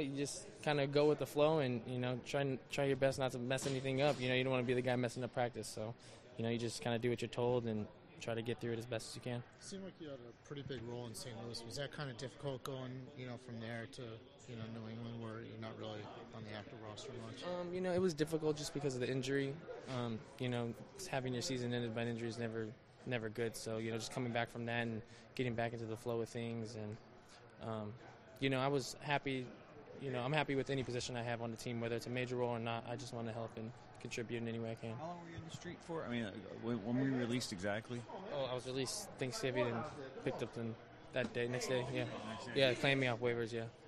you just kind of go with the flow and, try your best not to mess anything up. You don't want to be the guy messing up practice. So, you just kind of do what you're told and try to get through it as best as you can. It seemed like you had a pretty big role in St. Louis. Was that kind of difficult going, from there to, New England where you're not really on the active roster much? It was difficult just because of the injury. Having your season ended by an injury is never good. So, just coming back from that and getting back into the flow of things. And, I was happy. I'm happy with any position I have on the team, whether it's a major role or not. I just want to help and contribute in any way I can. How long were you in the street for? I mean, when were you released exactly? Oh, I was released Thanksgiving and picked up that day, next day. Yeah, claimed me off waivers, yeah.